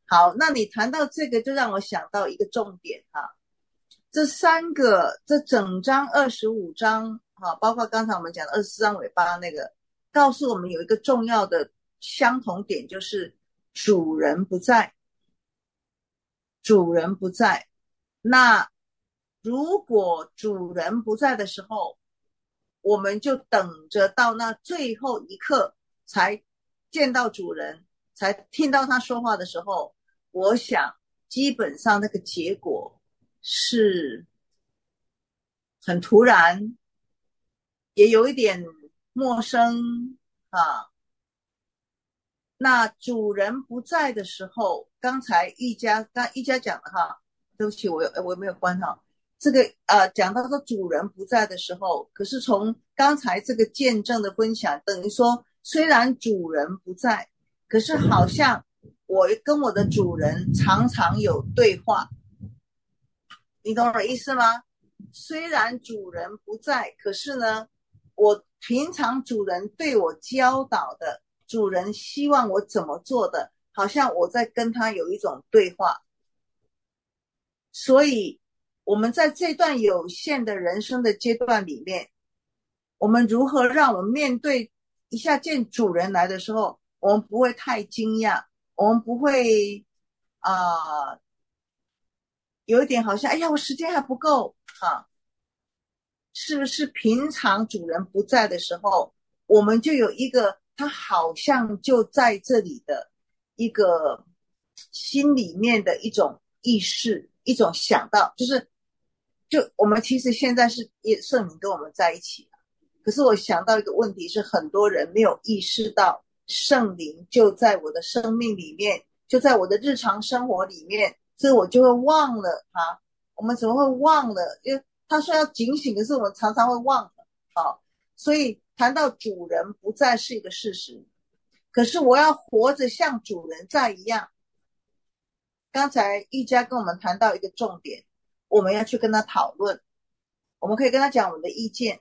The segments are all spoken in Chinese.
好，那你谈到这个，就让我想到一个重点哈。这整章25章哈，包括刚才我们讲的24章尾巴那个，告诉我们有一个重要的相同点，就是主人不在，主人不在。那如果主人不在的时候，我们就等着到那最后一刻才见到主人，才听到他说话的时候，我想基本上那个结果是很突然，也有一点陌生啊。那主人不在的时候，刚一家讲的哈，对不起，我没有关哈。这个讲到说主人不在的时候，可是从刚才这个见证的分享，等于说虽然主人不在，可是好像我跟我的主人常常有对话，你懂我的意思吗？虽然主人不在，可是呢，我平常主人对我教导的，主人希望我怎么做的，好像我在跟他有一种对话。所以，我们在这段有限的人生的阶段里面，我们如何让我们面对一下见主人来的时候，我们不会太惊讶，我们不会有一点好像，哎呀，我时间还不够啊。是不是平常主人不在的时候，我们就有一个他好像就在这里的一个心里面的一种意识，一种想到，就我们其实现在是圣灵跟我们在一起，可是我想到一个问题是，很多人没有意识到圣灵就在我的生命里面，就在我的日常生活里面，所以我就会忘了他。我们怎么会忘了？因为他说要警醒，可是我们常常会忘了。好，所以谈到主人不在是一个事实，可是我要活着像主人在一样。刚才一家跟我们谈到一个重点，我们要去跟他讨论，我们可以跟他讲我们的意见。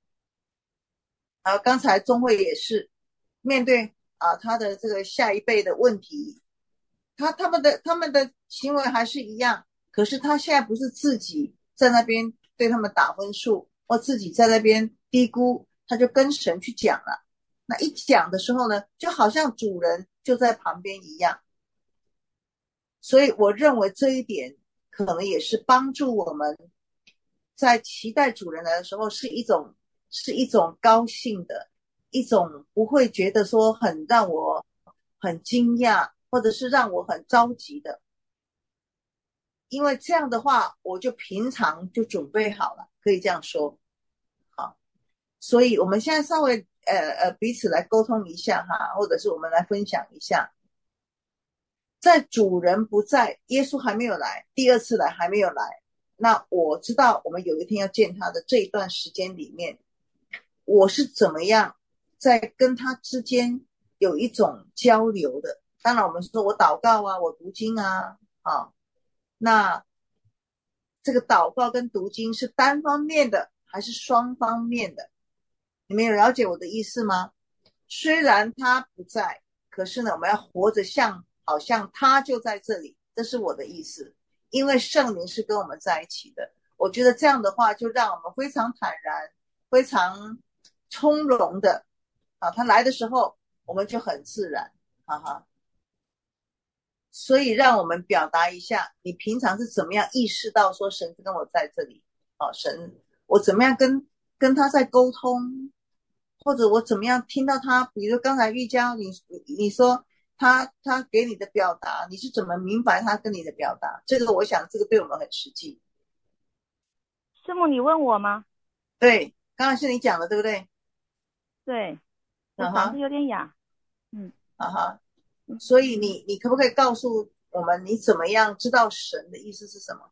刚才钟慧也是面对他的这个下一辈的问题，他们的行为还是一样，可是他现在不是自己在那边对他们打分数，或自己在那边低估，他就跟神去讲了。那一讲的时候呢，就好像主人就在旁边一样。所以我认为这一点可能也是帮助我们在期待主人来的时候是一种高兴的，一种不会觉得说很让我很惊讶，或者是让我很着急的。因为这样的话，我就平常就准备好了，可以这样说。好，所以我们现在稍微彼此来沟通一下哈，或者是我们来分享一下，在主人不在，耶稣还没有来，第二次来还没有来，那我知道我们有一天要见他的这一段时间里面，我是怎么样在跟他之间有一种交流的。当然我们说我祷告啊，我读经啊，那这个祷告跟读经是单方面的还是双方面的？你们有了解我的意思吗？虽然他不在，可是呢，我们要活着好像他就在这里，这是我的意思。因为圣灵是跟我们在一起的，我觉得这样的话就让我们非常坦然、非常从容的他来的时候我们就很自然，哈哈。所以让我们表达一下，你平常是怎么样意识到说神跟我在这里？神，我怎么样跟他在沟通？或者我怎么样听到他？比如刚才玉娇，你说他给你的表达，你是怎么明白他跟你的表达？这个我想这个对我们很实际。 师母，你问我吗？ 对，刚才是你讲的，对不对？ 对，我嗓子啊哈， 有点哑。嗯啊哈。所以你可不可以告诉我们，你怎么样知道神的意思是什么？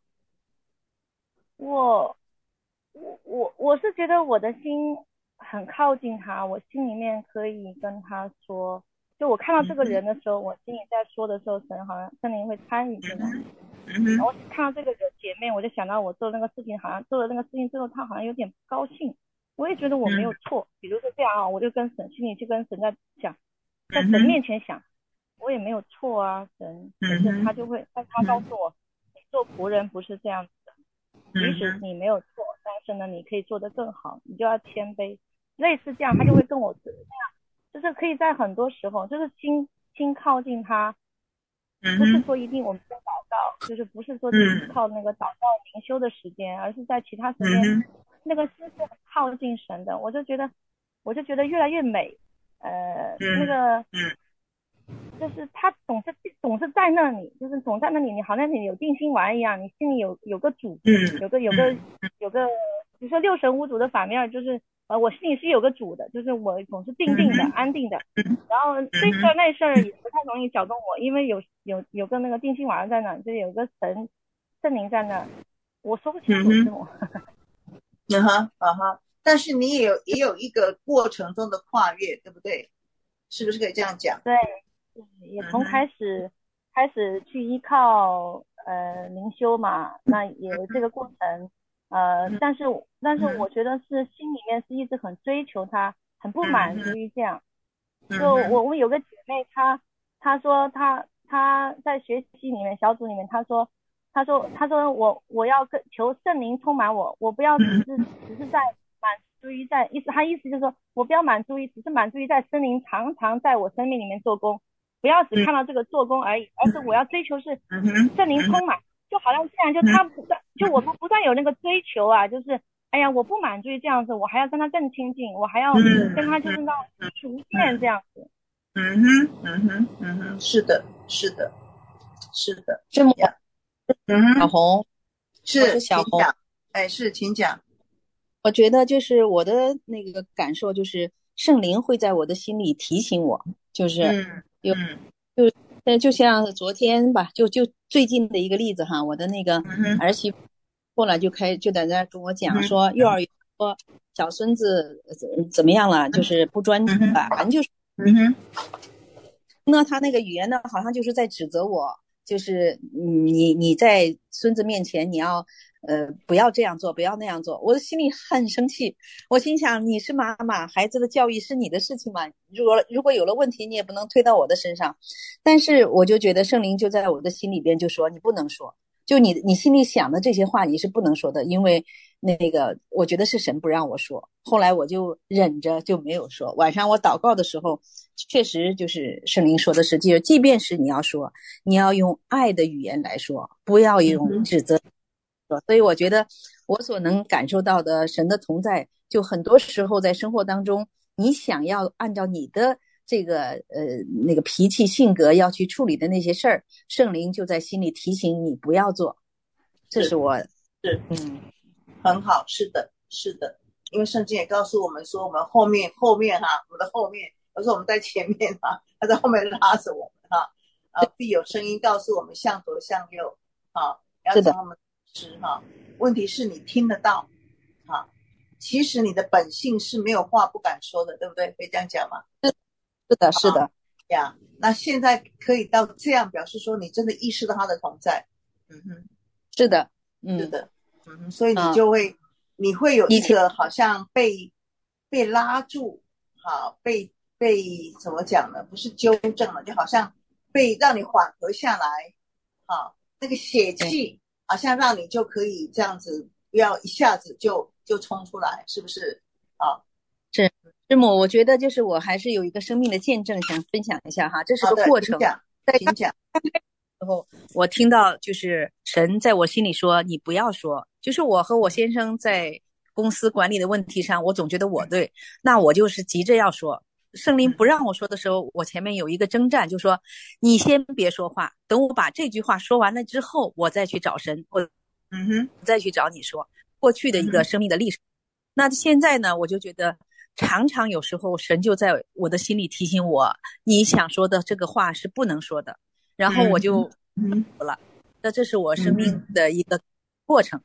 我我是觉得我的心很靠近他，我心里面可以跟他说，就我看到这个人的时候，我心里在说的时候，神好像圣灵会参与进来。然后看到这个人姐妹，我就想到我做那个事情，好像做了那个事情之后，他好像有点不高兴。我也觉得我没有错，比如说这样啊，我就跟神心里去跟神在讲，在神面前想， 我也没有错啊，神。可是他就会，他告诉我，你做仆人不是这样子的，即使你没有错，但是呢，你可以做得更好，你就要谦卑，类似这样，他就会跟我这样，就是可以在很多时候，就是心靠近他，不是说一定我们在祷告，就是不是说只靠那个祷告灵修的时间，而是在其他时间，那个心是很靠近神的，我就觉得越来越美，那个。就是他总是在那里，就是总在那里，你好像你有定心丸一样，你心里有个主，有个，比如说六神无主的反面就是，我心里是有个主的，就是我总是定的、安定的，然后这事儿那事儿也不太容易搅动我，因为有个那个定心丸在那，就是有个圣灵在那，我说不清楚是我。 但是你也有一个过程中的跨越，对不对？是不是可以这样讲？ 对。也从开始去依靠灵修嘛，那也有这个过程，但是我觉得是心里面是一直很追求他，很不满足于这样。就我有个姐妹，她说她在学习里面小组里面，她说我要求圣灵充满我，我不要只是在满足于她意思就是说我不要只是满足于在圣灵常常在我生命里面做工。不要只看到这个做工而已，而是我要追求是圣灵充满，就好像这样，就他不断，就我们不断有那个追求啊，就是哎呀，我不满足于这样子，我还要跟他更亲近，我还要跟他就是到无限这样子。 是的， 这么， 小红， 是小红， 请讲。 我觉得就是我的那个感受就是圣灵会在我的心里提醒我，就是就像昨天吧，就最近的一个例子哈，我的那个儿媳妇后来就在那跟我讲说，幼儿园说小孙子怎么样了，就是不专心吧，反正就是那他那个语言呢，好像就是在指责我，就是你在孙子面前你要不要这样做，不要那样做，我的心里很生气。我心想，你是妈妈，孩子的教育是你的事情嘛，如果有了问题，你也不能推到我的身上。但是我就觉得圣灵就在我的心里边就说，你不能说，就你心里想的这些话你是不能说的，因为那个我觉得是神不让我说。后来我就忍着就没有说。晚上我祷告的时候，确实就是圣灵说的是，就即便是你要说，你要用爱的语言来说，不要用指责。所以我觉得我所能感受到的神的同在，就很多时候在生活当中，你想要按照你的这个那个脾气性格要去处理的那些事儿，圣灵就在心里提醒你不要做。这是我很好，是的，因为圣经也告诉我们说，我们后面我们的后面，有时候我们在前面他在后面拉着我们必有声音告诉我们向左向右要从我们吃问题是你听得到其实你的本性是没有话不敢说的，对不对？可以这样讲吗？ 是的呀。那现在可以到这样表示说，你真的意识到他的同在。 是的， 所以你就会你会有一个好像被拉住被怎么讲呢？不是纠正了，就好像被让你缓和下来那个血气好像让你就可以这样子，不要一下子就冲出来，是不是是师母，我觉得就是我还是有一个生命的见证想分享一下哈，这是个过程。 请讲。 时候我听到就是神在我心里说你不要说，就是我和我先生在公司管理的问题上，我总觉得我对，那我就是急着要说。圣灵不让我说的时候，我前面有一个征战，就说你先别说话，等我把这句话说完了之后，我再去找神，我再去找你说过去的一个生命的历史。那现在呢，我就觉得常常有时候神就在我的心里提醒我，你想说的这个话是不能说的，然后我就了。那这是我生命的一个过程。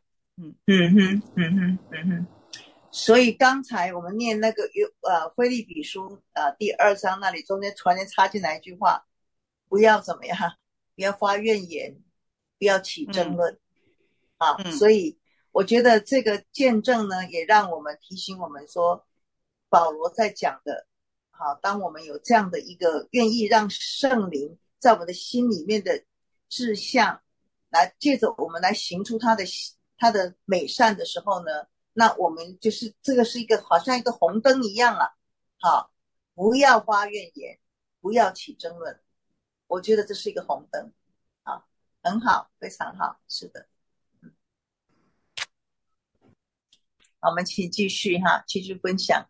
所以刚才我们念那个腓立比书第2章那里中间突然间插进来一句话，不要怎么样，不要发怨言，不要起争论所以我觉得这个见证呢，也让我们提醒我们说，保罗在讲的当我们有这样的一个愿意让圣灵在我们的心里面的志向，来借着我们来行出他的美善的时候呢，那我们就是这个是一个好像一个红灯一样啊，好，不要发怨言，不要起争论，我觉得这是一个红灯啊，很好，非常好，是的。好，我们请继续哈，继续分享。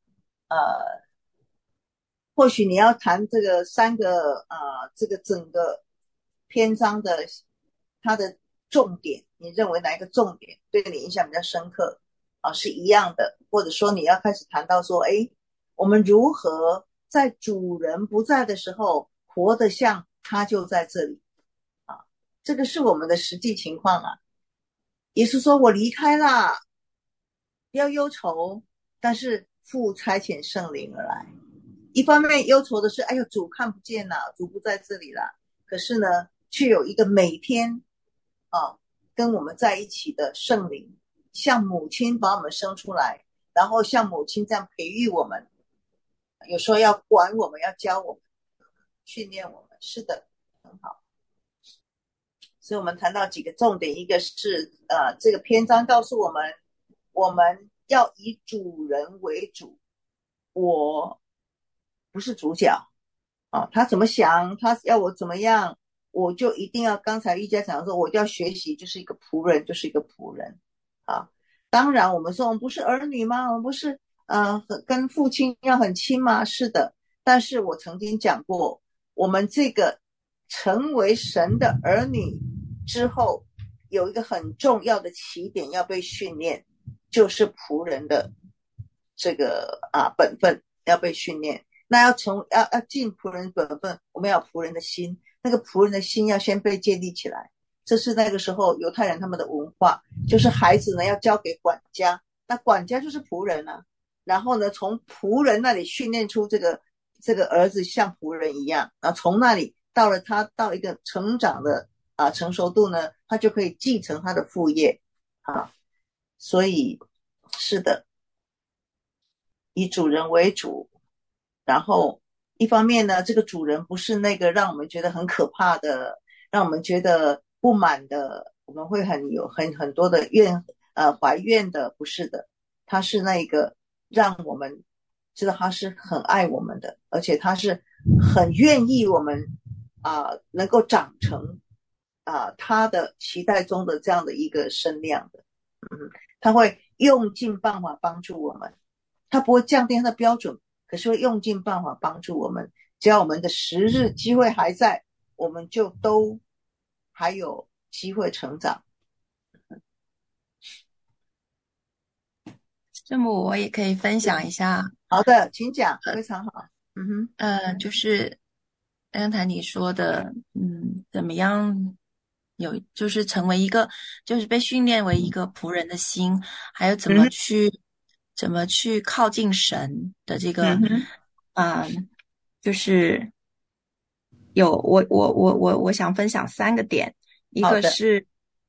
或许你要谈这个三个这个整个篇章的它的重点，你认为哪一个重点对你印象比较深刻啊？是一样的，或者说你要开始谈到说，诶，我们如何在主人不在的时候活得像他就在这里啊？这个是我们的实际情况啊。也是说我离开了，不要忧愁，但是父差遣圣灵而来。一方面忧愁的是，哎呦，主看不见了，主不在这里了。可是呢，却有一个每天跟我们在一起的圣灵，像母亲把我们生出来，然后像母亲这样培育我们，有时候要管我们，要教我们，训练我们。是的，很好。所以我们谈到几个重点，一个是这个篇章告诉我们，我们要以主人为主，我不是主角啊，他怎么想，他要我怎么样，我就一定要刚才一家讲的说，我就要学习，就是一个仆人，就是一个仆人啊。当然，我们说我们不是儿女吗？我们不是跟父亲要很亲吗？是的，但是我曾经讲过，我们这个成为神的儿女之后，有一个很重要的起点要被训练，就是仆人的这个本分要被训练。那要尽仆人本分，我们要有仆人的心，那个仆人的心要先被建立起来。这是那个时候犹太人他们的文化，就是孩子呢要交给管家，那管家就是仆人啊。然后呢，从仆人那里训练出这个儿子像仆人一样，然后从那里他到一个成长的成熟度呢，他就可以继承他的父业啊。所以是的，以主人为主。然后一方面呢，这个主人不是那个让我们觉得很可怕的，让我们觉得不满的，我们会有很多的怀怨的，不是的，他是那个让我们知道他是很爱我们的，而且他是很愿意我们能够长成他的期待中的这样的一个身量的。他会用尽办法帮助我们，他不会降低他的标准，可是会用尽办法帮助我们。只要我们的时日机会还在，我们就都还有机会成长。 师母，我也可以分享一下。 好的，请讲，非常好。 就是刚才你说的，怎么样就是成为一个，就是被训练为一个仆人的心，还有怎么去靠近神的这个，就是我想分享3个点，一个是，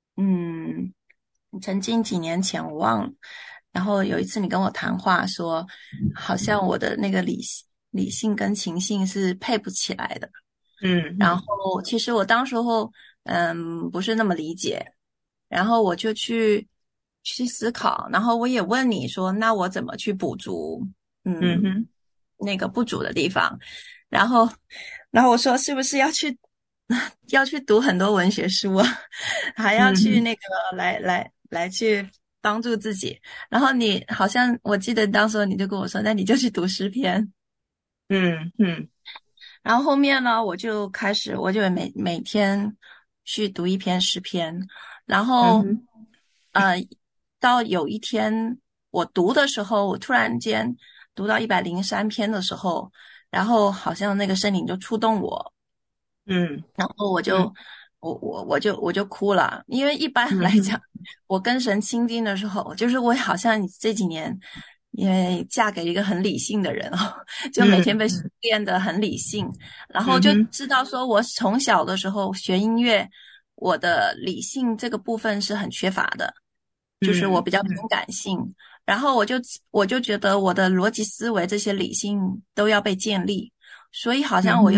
曾经几年前我忘了，然后有一次你跟我谈话说，好像我的那个理性跟情性是配不起来的，然后其实我当时候不是那么理解，然后我就去思考，然后我也问你说，那我怎么去补足那个不足的地方，然后我说是不是要去读很多文学书啊，还要去那个来去帮助自己，然后你好像我记得当时你就跟我说，那你就去读诗篇。然后后面呢，我就每天去读一篇诗篇，然后到有一天我读的时候，我突然间读到103篇的时候，然后好像那个圣灵就触动我，然后我就哭了，因为一般来讲，我跟神亲近的时候，就是我好像这几年因为嫁给一个很理性的人就每天被训练得很理性，然后就知道说我从小的时候学音乐，我的理性这个部分是很缺乏的，就是我比较偏感性，然后我就觉得我的逻辑思维这些理性都要被建立，所以好像我又走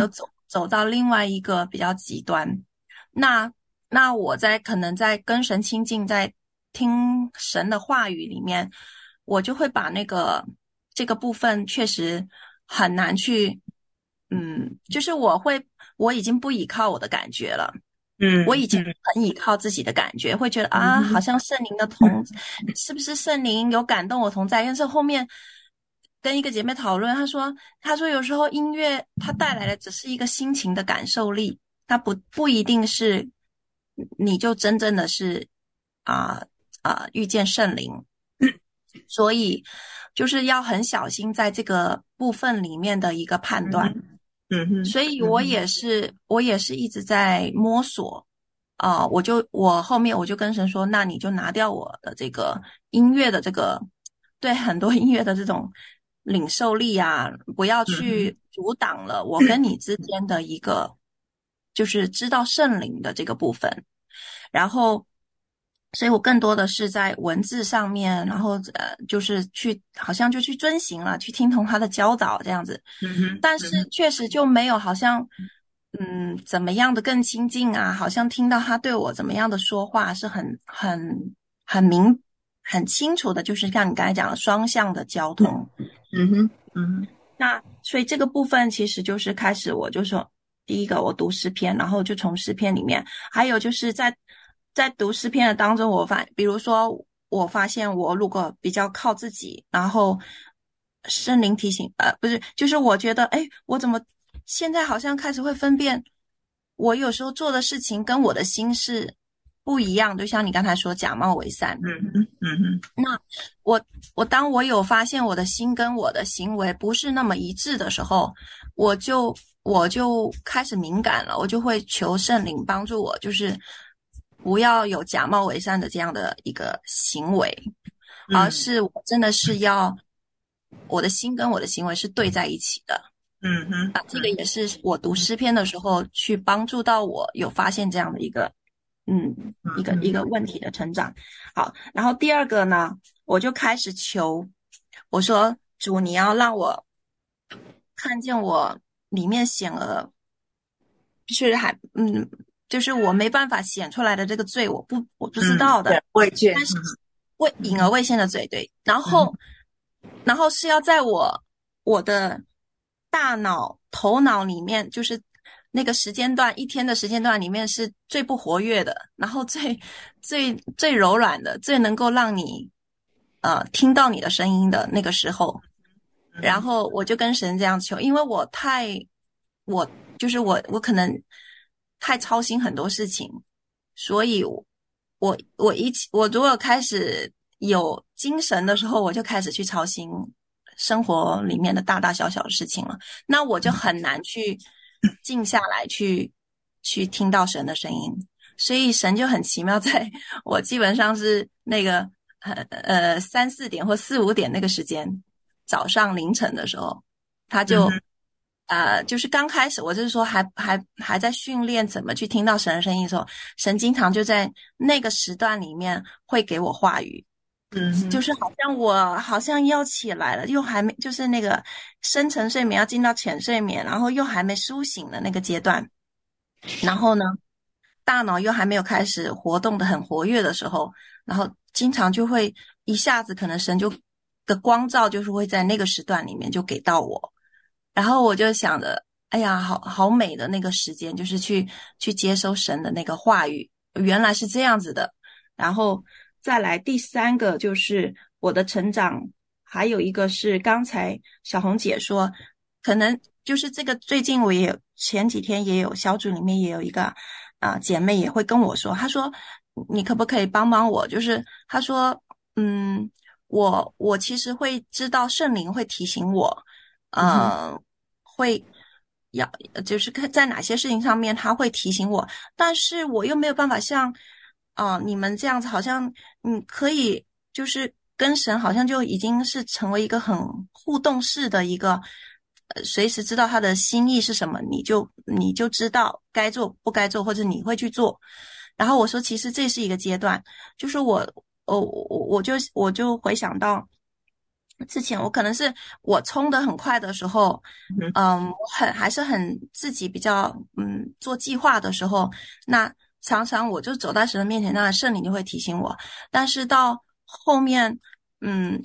走到另外一个比较极端。那我可能在跟神亲近，在听神的话语里面，我就会把这个部分确实很难去，就是我已经不依靠我的感觉了。我已经很依靠自己的感觉，会觉得啊，好像圣灵的是不是圣灵有感动我同在？但是后面跟一个姐妹讨论，她说有时候音乐它带来的只是一个心情的感受力，它不一定是你就真正的是遇见圣灵，所以就是要很小心在这个部分里面的一个判断。所以我也是一直在摸索我后面我就跟神说，那你就拿掉我的这个音乐的这个对很多音乐的这种领受力啊，不要去阻挡了我跟你之间的一个就是知道圣灵的这个部分。然后所以我更多的是在文字上面，然后就是好像就去遵行了，去听从他的教导这样子。但是确实就没有好像怎么样的更亲近啊，好像听到他对我怎么样的说话是很清楚的，就是像你刚才讲的双向的交通。那所以这个部分其实就是开始我就说，第一个我读诗篇，然后就从诗篇里面，还有就是在读诗篇的当中，比如说我发现我如果比较靠自己，然后圣灵提醒不是，就是我觉得我怎么现在好像开始会分辨我有时候做的事情跟我的心是不一样，就像你刚才说假冒伪善。那我当我有发现我的心跟我的行为不是那么一致的时候，我就开始敏感了，我就会求圣灵帮助我，就是不要有假冒伪善的这样的一个行为，而是我真的是要我的心跟我的行为是对在一起的。这个也是我读诗篇的时候去帮助到我有发现这样的一个一个问题的成长。好，然后第二个呢，我就开始求，我说主，你要让我看见我里面显而就是我没办法显出来的这个罪，我不知道的， 未见， 但是隐而未现的罪，对。然后是要在我的大脑头脑里面，就是那个时间段，一天的时间段里面是最不活跃的，然后最柔软的，最能够让你听到你的声音的那个时候。然后我就跟神这样求，因为我可能太操心很多事情，所以我如果开始有精神的时候，我就开始去操心生活里面的大大小小的事情了，那我就很难去静下来去听到神的声音。所以神就很奇妙，在我基本上是那个3-4点或4-5点那个时间，早上凌晨的时候，他就就是刚开始我就是说还在训练怎么去听到神的声音的时候，神经常就在那个时段里面会给我话语。就是我好像要起来了，又还没，就是那个深层睡眠要进到浅睡眠，然后又还没苏醒的那个阶段，然后呢大脑又还没有开始活动的很活跃的时候，然后经常就会一下子可能神的光照就是会在那个时段里面就给到我，然后我就想着哎呀好美的那个时间，就是去接收神的那个话语，原来是这样子的。然后再来第三个就是我的成长，还有一个是刚才小红姐说，可能就是这个最近我也有前几天也有小组里面也有一个姐妹也会跟我说，她说你可不可以帮帮我，就是她说我其实会知道圣灵会提醒我会就是在哪些事情上面他会提醒我，但是我又没有办法像你们这样子，好像可以就是跟神好像就已经是成为一个很互动式的一个随时知道他的心意是什么，你就知道该做不该做，或者你会去做。然后我说其实这是一个阶段，就是我就回想到之前我可能是我冲得很快的时候，我还是很自己比较做计划的时候，那常常我就走在神的面前，那圣灵就会提醒我。但是到后面，嗯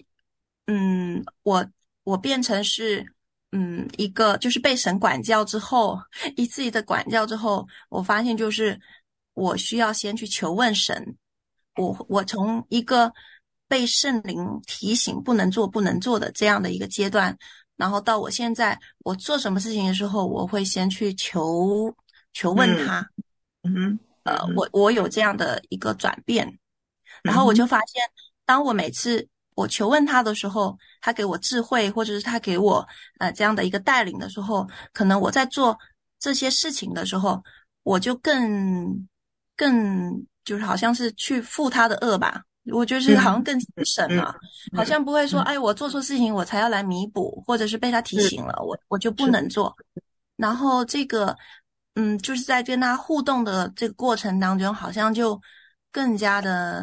我变成是一个就是被神管教之后，一次一次的管教之后，我发现就是我需要先去求问神。我从一个被圣灵提醒不能做不能做的这样的一个阶段，然后到我现在我做什么事情的时候，我会先去求问嗯他。 嗯哼嗯哼我有这样的一个转变，然后我就嗯哼发现，当我每次我求问他的时候，他给我智慧，或者是他给我这样的一个带领的时候，可能我在做这些事情的时候，我就更就是好像是去负他的恶吧。我觉得是好像嗯更心神嗯了，好嗯像不会说， 嗯， 哎，我做错事情我才要来弥补，或者是被他提是醒了，我就不是， 能做。然后这个，就是在跟他互动的这个过程当中，好像就更加的，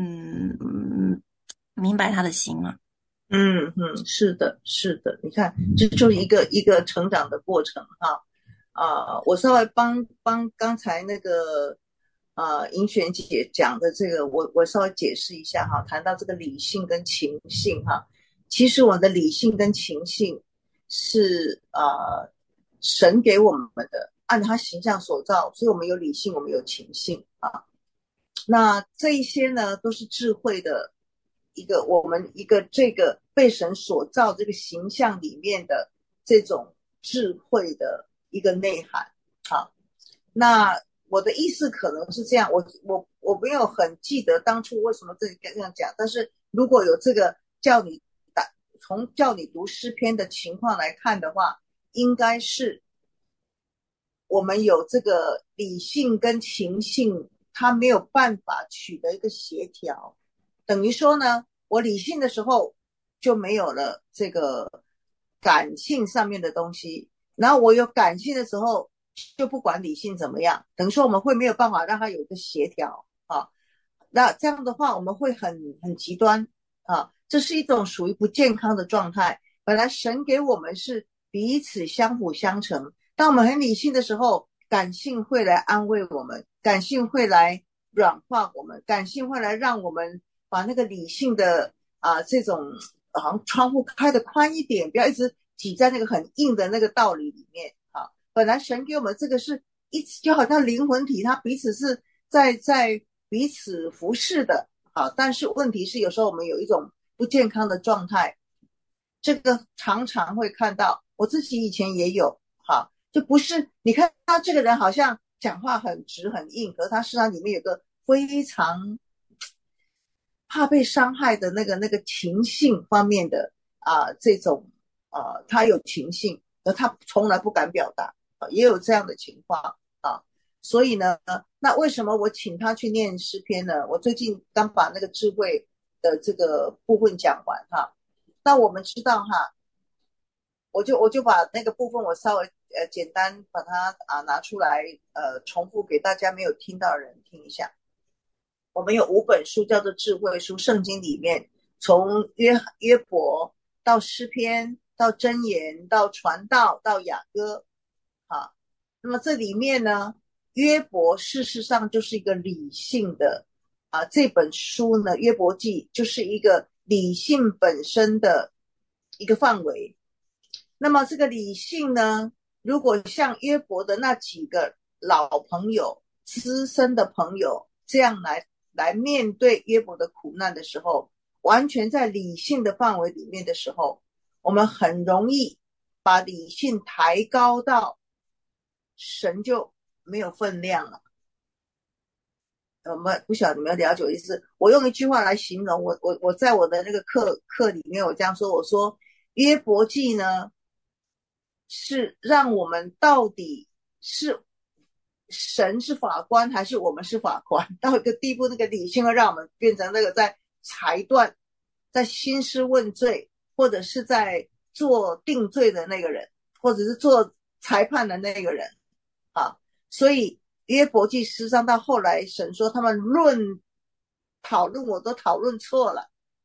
明白他的心了。 是的，是的，你看，这就是一个成长的过程哈。我稍微帮刚才那个银璇姐讲的这个，我稍微解释一下哈。谈到这个理性跟情性哈，其实我的理性跟情性是神给我们的，按他形象所造，所以我们有理性，我们有情性啊。那这一些呢，都是智慧的我们这个被神所造这个形象里面的这种智慧的一个内涵。好，那我的意思可能是这样，我没有很记得当初为什么这样讲，但是如果有这个从叫你读诗篇的情况来看的话，应该是我们有这个理性跟情性，它没有办法取得一个协调，等于说呢，我理性的时候就没有了这个感性上面的东西，然后我有感性的时候就不管理性怎么样，等于说我们会没有办法让它有一个协调啊。那这样的话，我们会很极端啊，这是一种属于不健康的状态。本来神给我们是彼此相辅相成，当我们很理性的时候，感性会来安慰我们，感性会来软化我们，感性会来让我们把那个理性的这种好像窗户开得宽一点，不要一直挤在那个很硬的那个道理里面啊。本来神给我们这个是就好像灵魂体，它彼此是在彼此服侍的啊。但是问题是有时候我们有一种不健康的状态，这个常常会看到，我自己以前也有哈，就不是你看到这个人好像讲话很直很硬，可是他实际上里面有个非常怕被伤害的那个情性方面的这种他有情性，而他从来不敢表达，也有这样的情况啊。所以呢，那为什么我请他去念诗篇呢？我最近刚把那个智慧的这个部分讲完哈。那我们知道哈，我就把那个部分我稍微简单把它拿出来重复给大家没有听到的人听一下。我们有5本书叫做智慧书，圣经里面从约伯到诗篇到箴言到传道到雅歌啊。那么这里面呢，约伯事实上就是一个理性的这本书呢，约伯记就是一个理性本身的一个范围。那么这个理性呢，如果像约伯的那几个老朋友资深的朋友这样来面对约伯的苦难的时候，完全在理性的范围里面的时候，我们很容易把理性抬高到神就没有分量了。我们不晓得你们了解我的意思，我用一句话来形容，我在我的那个课里面我这样说，我说约伯记呢是让我们到底是神是法官还是我们是法官，到一个地步，那个理性会让我们变成那个在裁断，在兴师问罪，或者是在做定罪的那个人，或者是做裁判的那个人啊。所以约伯记实际上到后来神说他们讨论我都讨论错了啊，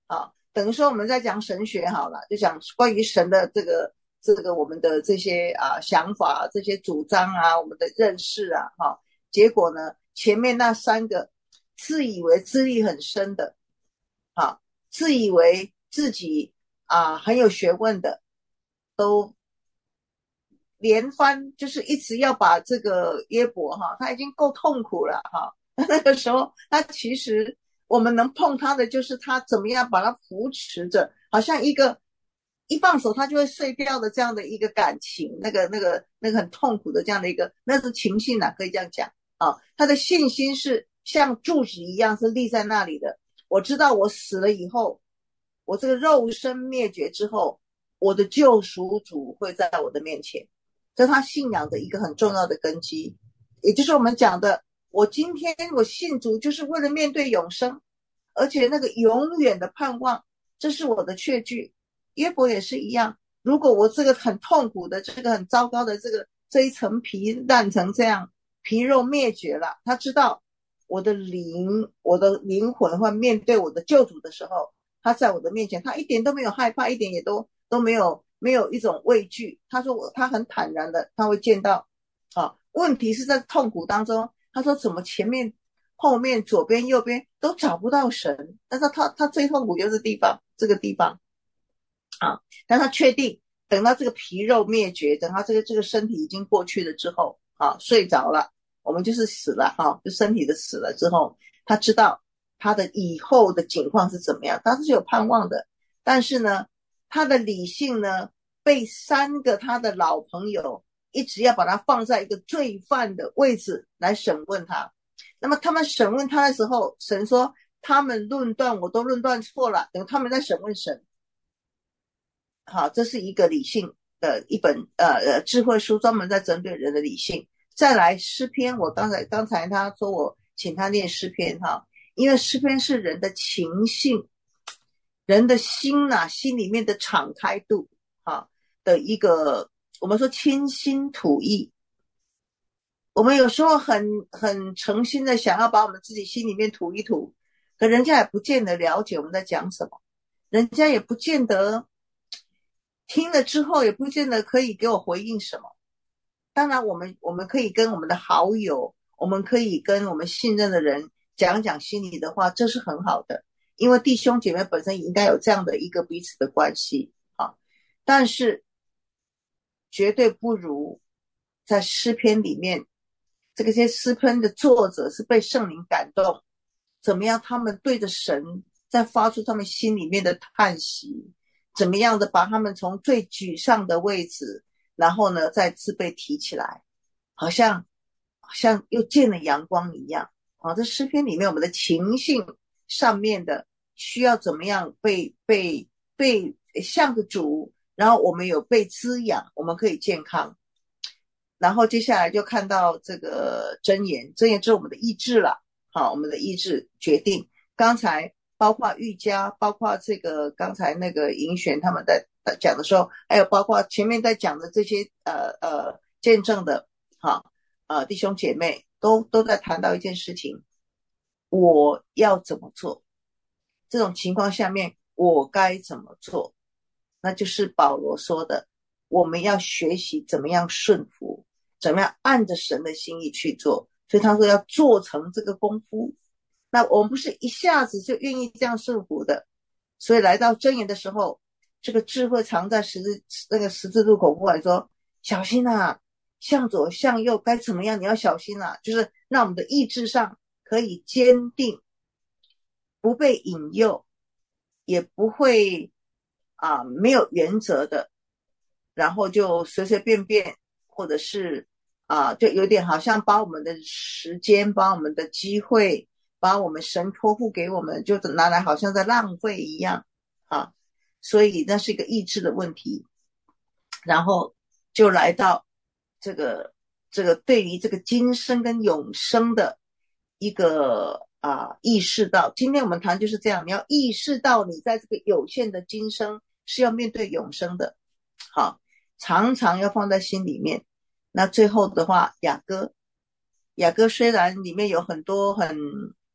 等于说我们在讲神学好了，就讲关于神的这个我们的这些想法、这些主张啊，我们的认识啊，结果呢，前面那三个自以为资历很深的，自以为自己很有学问的，都连番就是一直要把这个约伯他已经够痛苦了那个时候他其实我们能碰他的就是他怎么样把他扶持着，好像一个一放手他就会碎掉的这样的一个感情，那个很痛苦的这样的一个，那是情绪可以这样讲他的信心是像柱子一样是立在那里的。我知道我死了以后，我这个肉身灭绝之后，我的救赎主会在我的面前，这是他信仰的一个很重要的根基。也就是我们讲的，我今天我信主就是为了面对永生，而且那个永远的盼望，这是我的确据。约伯也是一样，如果我这个很痛苦的这个很糟糕的这一层皮烂成这样，皮肉灭绝了，他知道我的灵魂会面对我的救主的时候，他在我的面前，他一点都没有害怕，一点也都没有一种畏惧。他说他很坦然的，他会见到问题是在痛苦当中，他说怎么前面后面左边右边都找不到神，但是他最痛苦就是这个地方但他确定等到这个皮肉灭绝，等他这个身体已经过去了之后睡着了，我们就是死了就身体的死了之后，他知道他的以后的情况是怎么样，他是有盼望的。但是呢，他的理性呢被三个他的老朋友一直要把他放在一个罪犯的位置来审问他。那么他们审问他的时候，神说他们论断我都论断错了，等他们在审问神。好，这是一个理性的一本智慧书，专门在针对人的理性。再来诗篇，我刚才他说我请他念诗篇因为诗篇是人的情性，人的心心里面的敞开度的一个，我们说倾心吐意。我们有时候很诚心的想要把我们自己心里面吐一吐，可人家也不见得了解我们在讲什么，人家也不见得听了之后也不见得可以给我回应什么。当然我们可以跟我们的好友，我们可以跟我们信任的人讲讲心里的话，这是很好的，因为弟兄姐妹本身也应该有这样的一个彼此的关系但绝对不如在诗篇里面，这些诗篇的作者是被圣灵感动，怎么样他们对着神在发出他们心里面的叹息，怎么样的把他们从最沮丧的位置，然后呢再次被提起来，好像又见了阳光一样这诗篇里面我们的情性上面的需要怎么样被向着主，然后我们有被滋养，我们可以健康。然后接下来就看到这个箴言就是我们的意志了我们的意志决定。刚才包括瑜伽，包括这个刚才那个银璇他们在讲的时候，还有包括前面在讲的这些见证的弟兄姐妹都在谈到一件事情，我要怎么做，这种情况下面我该怎么做，那就是保罗说的，我们要学习怎么样顺服，怎么样按着神的心意去做。所以他说要做成这个功夫，那我们不是一下子就愿意这样顺服的。所以来到箴言的时候，这个智慧藏在十字路口，不管说小心向左向右该怎么样，你要小心就是让我们的意志上可以坚定，不被引诱，也不会没有原则的，然后就随随便便，或者是就有点好像把我们的时间，把我们的机会，把我们神托付给我们就拿来好像在浪费一样所以那是一个意志的问题。然后就来到这个对于这个今生跟永生的一个意识到，今天我们谈就是这样，你要意识到你在这个有限的今生是要面对永生的常常要放在心里面。那最后的话，雅歌虽然里面有很多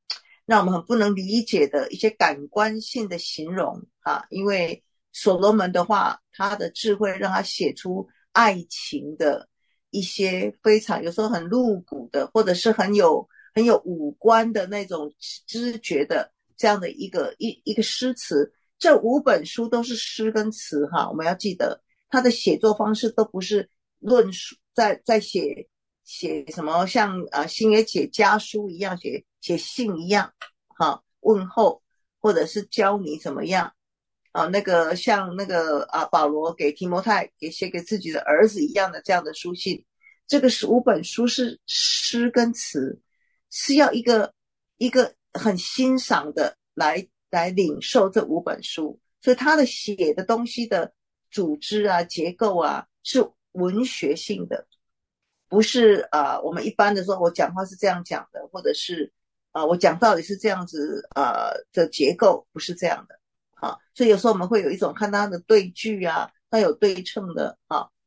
让我们很不能理解的一些感官性的形容啊。因为所罗门的话，他的智慧让他写出爱情的一些非常有时候很露骨的，或者是很有五官的那种知觉的这样的一个诗词。这5本书都是诗跟词哈，我们要记得他的写作方式都不是论述在写什么像星爷写家书一样，写信一样哈，问候或者是教你怎么样那个像那个保罗给提摩太写给自己的儿子一样的这样的书信。这个5本书是诗跟词，是要一个很欣赏的来领受这5本书。所以他的写的东西的组织啊结构啊是文学性的，不是我们一般的说我讲话是这样讲的，或者是我讲道理是这样子的结构，不是这样的所以有时候我们会有一种看他的对句啊，他有对称的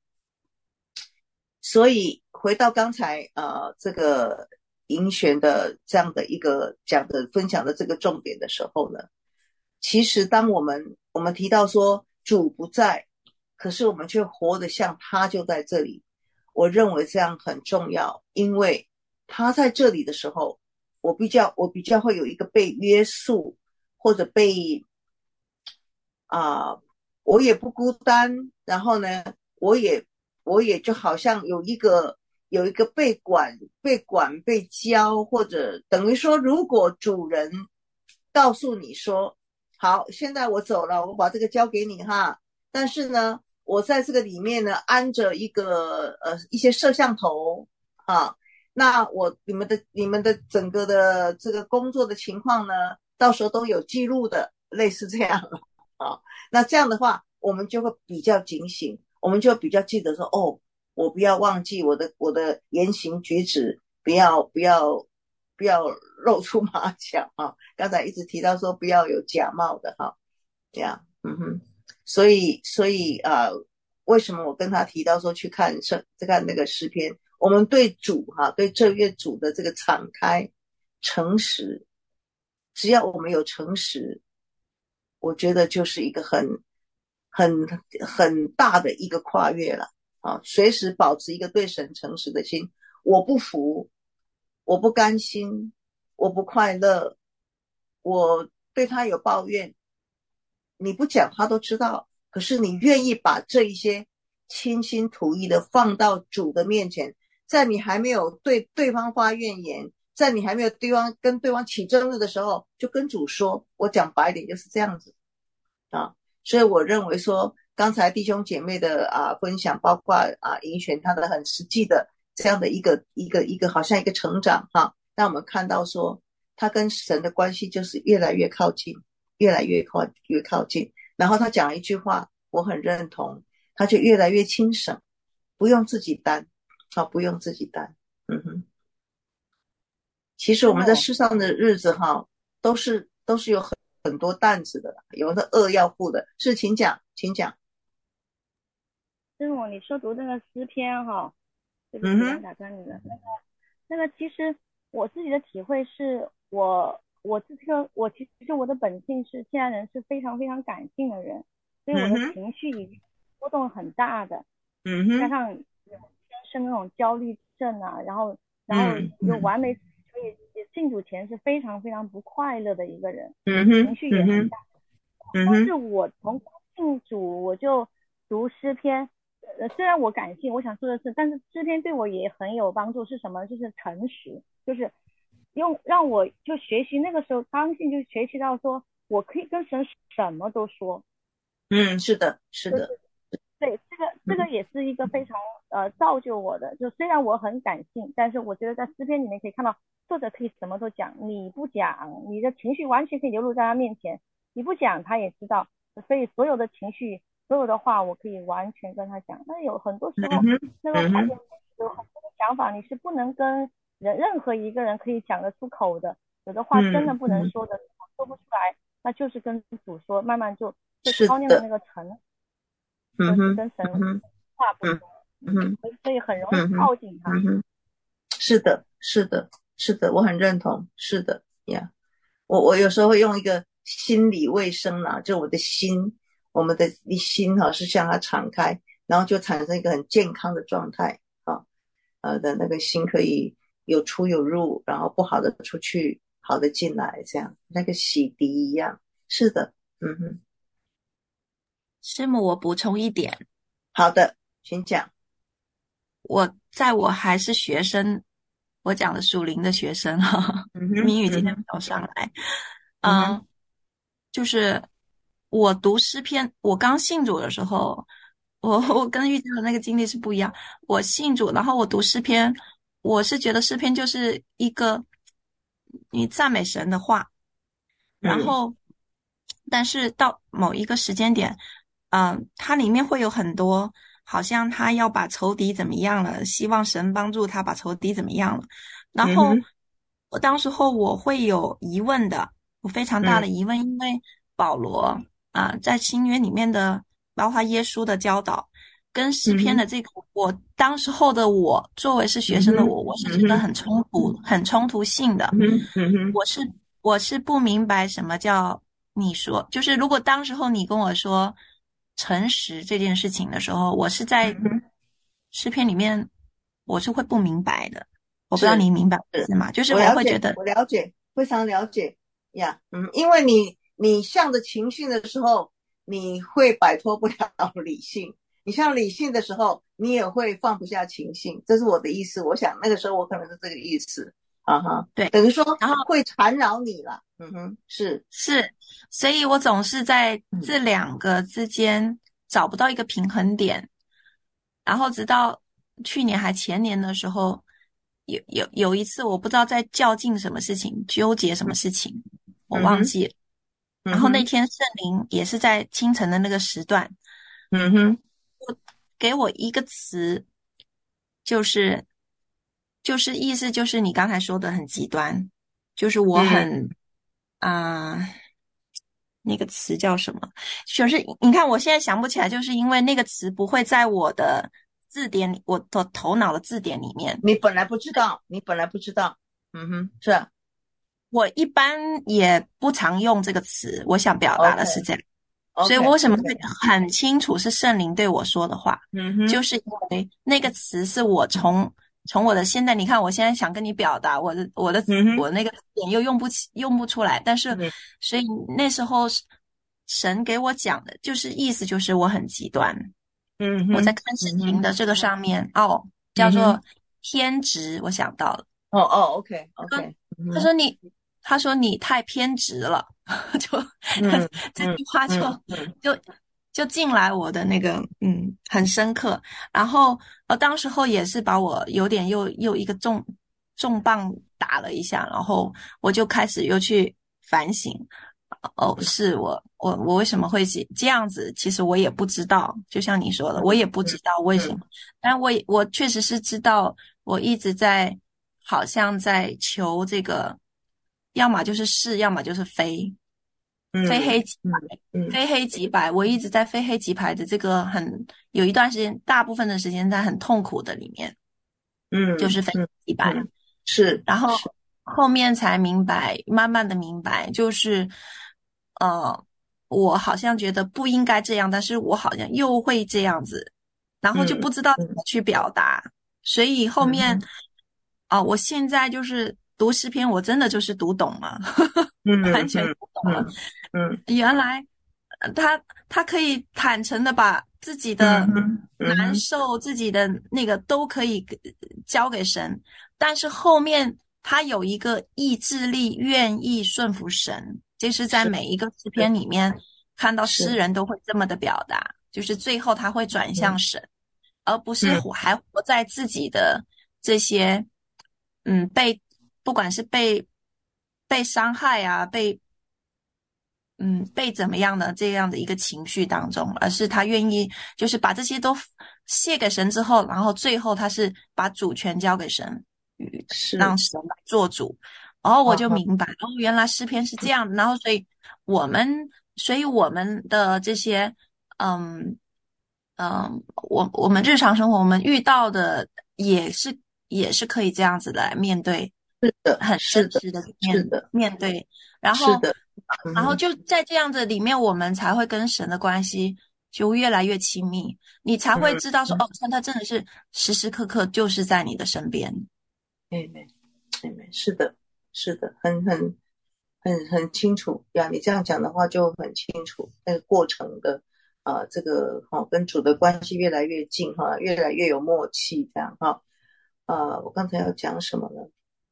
所以回到刚才这个银选的这样的一个讲的分享的这个重点的时候呢，其实当我们提到说主不在，可是我们却活得像他就在这里，我认为这样很重要。因为他在这里的时候，我比较会有一个被约束，或者被我也不孤单，然后呢我也就好像有一个被管被教，或者等于说如果主人告诉你说好，现在我走了，我把这个交给你哈，但是呢我在这个里面呢安着一些摄像头那你们的整个的这个工作的情况呢到时候都有记录的，类似这样那这样的话我们就会比较警醒，我们就比较记得说我不要忘记我的言行举止，不要露出马脚刚才一直提到说不要有假冒的这样所以为什么我跟他提到说去看那个诗篇，我们对主对这月主的这个敞开诚实，只要我们有诚实，我觉得就是一个很大的一个跨越了随时保持一个对神诚实的心。我不服，我不甘心，我不快乐，我对他有抱怨，你不讲他都知道，可是你愿意把这一些倾心吐意的放到主的面前，在你还没有对对方发怨言，在你还没有跟对方起争论的时候，就跟主说。我讲白一点就是这样子所以我认为说刚才弟兄姐妹的分享，包括银选他的很实际的这样的一个好像一个成长让我们看到说他跟神的关系就是越来越靠近，越来越靠近。然后他讲了一句话我很认同，他就越来越轻省，不用自己担不用自己担其实我们在世上的日子都是有很多担子的，有的恶要负的。是，请讲。 师母，你说读这个诗篇对不起，打断你了。那个其实我自己的体会是，我其实我的本性是现在人是非常非常感性的人，所以我的情绪已经波动很大的加上天生那种焦虑症然后有完美，所以信主前是非常非常不快乐的一个人情绪也很大但是我从信主我就读诗篇虽然我感性，我想说的是，但是诗篇对我也很有帮助。是什么？就是诚实，就是让我就学习。那个时候刚信就学习到说，我可以跟神什么都说。 是的。 对，这个也是一个非常造就我的。就虽然我很感性，但是我觉得在诗篇里面可以看到，作者可以什么都讲。你不讲，你的情绪完全可以流露在他面前；你不讲，他也知道。所以所有的情绪。所有的话我可以完全跟他讲，那有很多时候那个有很多的想法你是不能跟任何一个人可以讲得出口的，有的话真的不能说的说不出来，那就是跟主说，慢慢就操练的那个诚就是跟神话不多所以很容易靠近他是的，我很认同，是的呀我有时候会用一个心理卫生啦，就我的心，我们的心是向它敞开，然后就产生一个很健康的状态的那个心可以有出有入，然后不好的出去，好的进来，这样那个洗涤一样。是的， 师母，我补充一点， 好的，请讲。 我还是学生，我讲的属灵的学生哈，明宇今天没有上来，就是我读诗篇，我刚信主的时候，我跟遇见的那个经历是不一样。我信主，然后我读诗篇，我是觉得诗篇就是一个你赞美神的话，然后但是到某一个时间点，它里面会有很多，好像他要把仇敌怎么样了，希望神帮助他把仇敌怎么样了。然后我当时候我会有疑问的，我非常大的疑问，因为保罗在新约里面的，包括耶稣的教导跟诗篇的这个，我当时候的我作为是学生的我是觉得很冲突性的。我是不明白什么叫你说，就是如果当时候你跟我说诚实这件事情的时候，我是在诗篇里面我是会不明白的。我不知道你明白我意思吗？就是我会觉得我了解，非常了解呀。因为你向着情绪的时候，你会摆脱不了理性；你向理性的时候，你也会放不下情绪。这是我的意思。我想那个时候我可能是这个意思。 对， 等于说， 然后会缠绕你了。是， 所以我总是在这两个之间找不到一个平衡点。然后直到去年还前年的时候，有一次我不知道在较劲什么事情，纠结什么事情，我忘记了。然后那天圣灵也是在清晨的那个时段，给我一个词，就是意思就是你刚才说的很极端，就是我很那个词叫什么？就是你看我现在想不起来，就是因为那个词不会在我的字典里，我的头脑的字典里面。 你本来不知道，是啊。 我一般也不常用这个词，我想表达的是这样。所以我为什么会很清楚是圣灵对我说的话，就是因为那个词是我从我的现在，你看我现在想跟你表达我那个点又用不出来，但是所以那时候神给我讲的就是意思就是我很极端。我在看圣灵的这个上面叫做偏执，我想到了。 OK， 他说你太偏执了，这句话就进来我的那个很深刻。然后当时候也是把我有点又一个重磅打了一下，然后我就开始又去反省。是我为什么会这样子？其实我也不知道，就像你说的，我也不知道为什么。但我确实是知道，我一直在好像在求这个，要么就是是，要么就是非黑即白，非黑即白。我一直在非黑即白的这个有一段时间，大部分的时间在很痛苦的里面，就是非黑即白。 是， 然后后面才明白，慢慢的明白，就是我好像觉得不应该这样，但是我好像又会这样子，然后就不知道怎么去表达。所以后面我现在就是读诗篇，我真的就是读懂了，完全读懂了。原来他可以坦诚的把自己的难受、自己的那个都可以交给神，但是后面他有一个意志力愿意顺服神，这是在每一个诗篇里面看到诗人都会这么的表达，就是最后他会转向神，而不是还活在自己的这些不管是被伤害啊，被怎么样的这样的一个情绪当中，而是他愿意就是把这些都卸给神之后，然后最后他是把主权交给神，让神来做主。然后我就明白，原来诗篇是这样的。然后所以我们的这些我们日常生活我们遇到的也是可以这样子来面对是的， 很是的， 真实的是的， 面对，然后是的， 就在这样的里面，我们才会跟神的关系就越来越亲密，你才会知道说，哦，他真的是时时刻刻就是在你的身边。 是的，是的，很清楚呀。你这样讲的话就很清楚那个过程的这个跟主的关系越来越近越来越有默契这样我刚才要讲什么呢？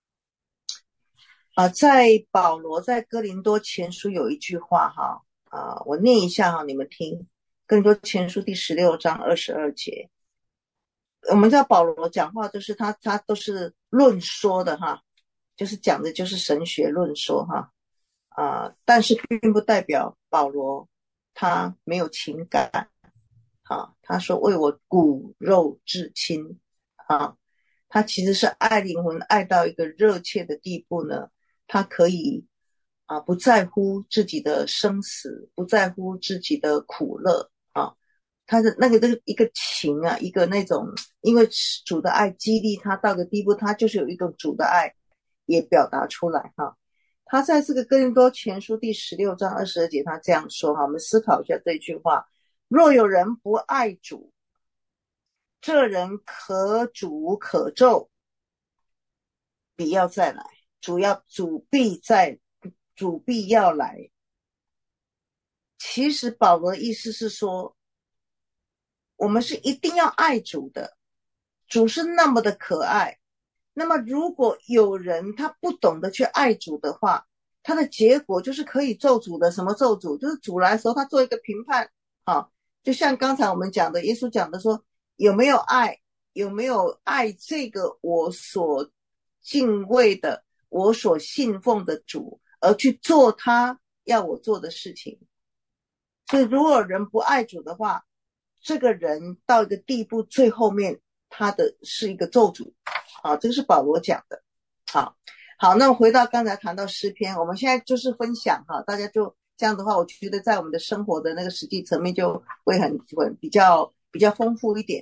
在保罗在哥林多前书有一句话我念一下你们听。哥林多前书第16章22节。我们知道保罗讲话都是他都是论说的就是讲的就是神学论说但是并不代表保罗他没有情感他说为我骨肉至亲他其实是爱灵魂爱到一个热切的地步呢，他可以不在乎自己的生死，不在乎自己的苦乐他的那个一个情一个那种因为主的爱激励他到个地步，他就是有一种主的爱也表达出来他在这个哥林多前书第16章22节他这样说我们思考一下这句话。若有人不爱主，这人可诅可咒，必要再来，主必要来。其实保罗的意思是说，我们是一定要爱主的，主是那么的可爱。那么如果有人他不懂得去爱主的话，他的结果就是可以咒主的。什么咒主？就是主来的时候他做一个评判就像刚才我们讲的，耶稣讲的说，有没有爱，有没有爱这个我所敬畏的，我所信奉的主，而去做他要我做的事情。所以如果人不爱主的话，这个人到一个地步，最后面他的是一个咒诅这个是保罗讲的。好，那回到刚才谈到诗篇，我们现在就是分享大家就这样的话，我觉得在我们的生活的那个实际层面就会比较丰富一点